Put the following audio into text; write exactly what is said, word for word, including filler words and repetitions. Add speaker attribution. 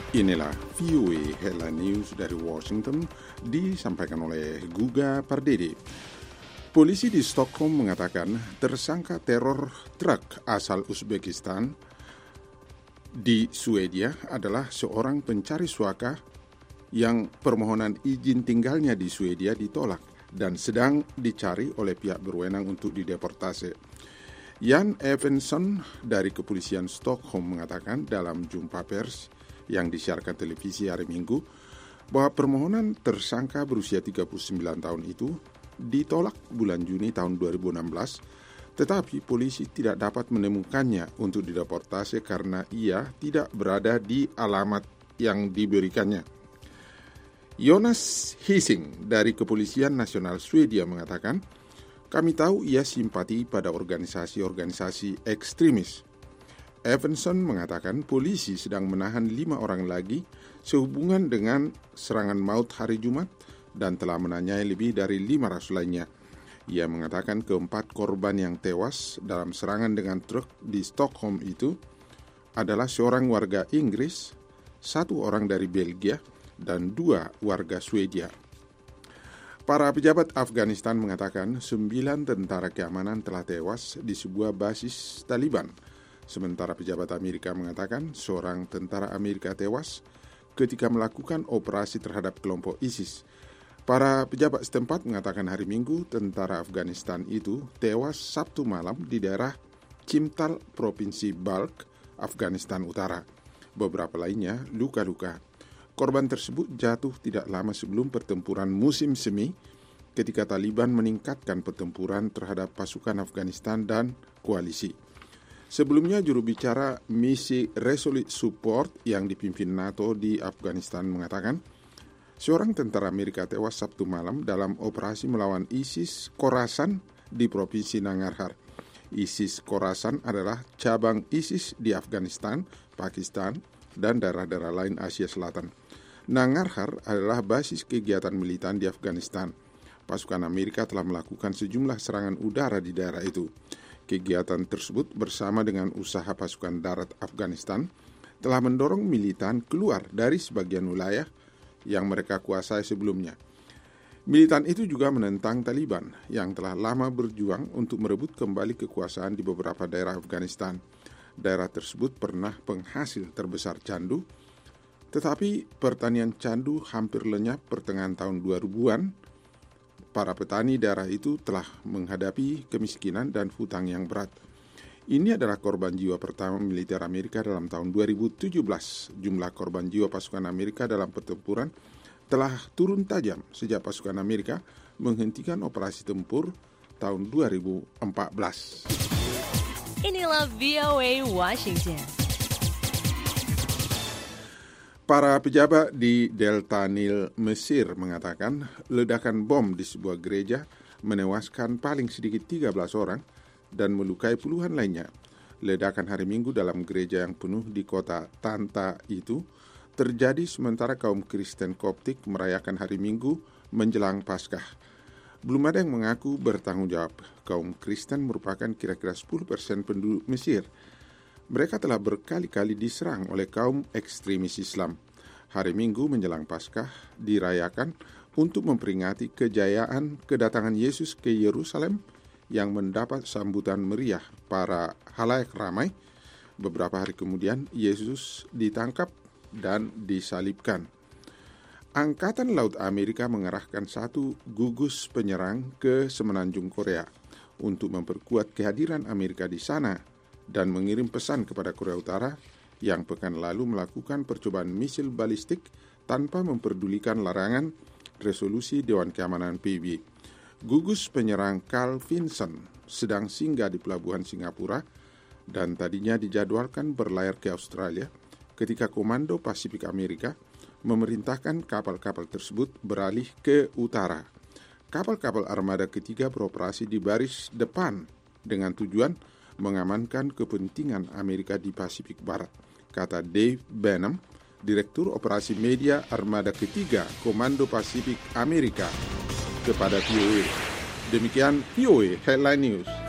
Speaker 1: Inilah V O A Headline News dari Washington, disampaikan oleh Guga Pardede. Polisi di Stockholm mengatakan tersangka teror truk asal Uzbekistan di Swedia adalah seorang pencari suaka yang permohonan izin tinggalnya di Swedia ditolak dan sedang dicari oleh pihak berwenang untuk dideportasi. Jan Evansson dari kepolisian Stockholm mengatakan dalam jumpa pers yang disiarkan televisi hari Minggu bahwa permohonan tersangka berusia tiga puluh sembilan tahun itu ditolak bulan Juni tahun dua ribu enam belas, tetapi polisi tidak dapat menemukannya untuk dideportasi karena ia tidak berada di alamat yang diberikannya. Jonas Hising dari Kepolisian Nasional Swedia mengatakan, kami tahu ia simpati pada organisasi-organisasi ekstremis. Evansson mengatakan polisi sedang menahan lima orang lagi sehubungan dengan serangan maut hari Jumat dan telah menanyai lebih dari lima ratus lainnya. Ia mengatakan keempat korban yang tewas dalam serangan dengan truk di Stockholm itu adalah seorang warga Inggris, satu orang dari Belgia, dan dua warga Swedia. Para pejabat Afghanistan mengatakan sembilan tentara keamanan telah tewas di sebuah basis Taliban. Sementara pejabat Amerika mengatakan seorang tentara Amerika tewas ketika melakukan operasi terhadap kelompok ISIS. Para pejabat setempat mengatakan hari Minggu tentara Afghanistan itu tewas Sabtu malam di daerah Chimtal, Provinsi Balkh, Afghanistan Utara. Beberapa lainnya luka-luka. Korban tersebut jatuh tidak lama sebelum pertempuran musim semi ketika Taliban meningkatkan pertempuran terhadap pasukan Afghanistan dan koalisi. Sebelumnya, juru bicara misi Resolute Support yang dipimpin NATO di Afghanistan mengatakan, seorang tentara Amerika tewas Sabtu malam dalam operasi melawan ISIS Khorasan di Provinsi Nangarhar. ISIS Khorasan adalah cabang ISIS di Afghanistan, Pakistan, dan daerah-daerah lain Asia Selatan. Nangarhar adalah basis kegiatan militan di Afghanistan. Pasukan Amerika telah melakukan sejumlah serangan udara di daerah itu. Kegiatan tersebut bersama dengan usaha pasukan darat Afghanistan telah mendorong militan keluar dari sebagian wilayah yang mereka kuasai sebelumnya. Militan itu juga menentang Taliban yang telah lama berjuang untuk merebut kembali kekuasaan di beberapa daerah Afghanistan. Daerah tersebut pernah penghasil terbesar candu, tetapi pertanian candu hampir lenyap pertengahan tahun dua ribuan. Para petani daerah itu telah menghadapi kemiskinan dan hutang yang berat. Ini adalah korban jiwa pertama militer Amerika dalam tahun dua ribu tujuh belas. Jumlah korban jiwa pasukan Amerika dalam pertempuran telah turun tajam sejak pasukan Amerika menghentikan operasi tempur tahun dua ribu empat belas.
Speaker 2: Inilah V O A Washington.
Speaker 1: Para pejabat di Delta Nil, Mesir mengatakan ledakan bom di sebuah gereja menewaskan paling sedikit tiga belas orang dan melukai puluhan lainnya. Ledakan hari Minggu dalam gereja yang penuh di kota Tanta itu terjadi sementara kaum Kristen Koptik merayakan hari Minggu menjelang Paskah. Belum ada yang mengaku bertanggung jawab. Kaum Kristen merupakan kira-kira sepuluh persen penduduk Mesir. Mereka telah berkali-kali diserang oleh kaum ekstremis Islam. Hari Minggu menjelang Paskah dirayakan untuk memperingati kejayaan kedatangan Yesus ke Yerusalem yang mendapat sambutan meriah para halayak ramai. Beberapa hari kemudian Yesus ditangkap dan disalibkan. Angkatan Laut Amerika mengerahkan satu gugus penyerang ke semenanjung Korea untuk memperkuat kehadiran Amerika di sana dan mengirim pesan kepada Korea Utara yang pekan lalu melakukan percobaan misil balistik tanpa memperdulikan larangan resolusi Dewan Keamanan P B B. Gugus penyerang Carl Vinson sedang singgah di pelabuhan Singapura dan tadinya dijadwalkan berlayar ke Australia ketika Komando Pasifik Amerika memerintahkan kapal-kapal tersebut beralih ke utara. Kapal-kapal armada ketiga beroperasi di baris depan dengan tujuan mengamankan kepentingan Amerika di Pasifik Barat, kata Dave Benham, Direktur Operasi Media Armada Ketiga Komando Pasifik Amerika, kepada V O A. Demikian V O A Headline News.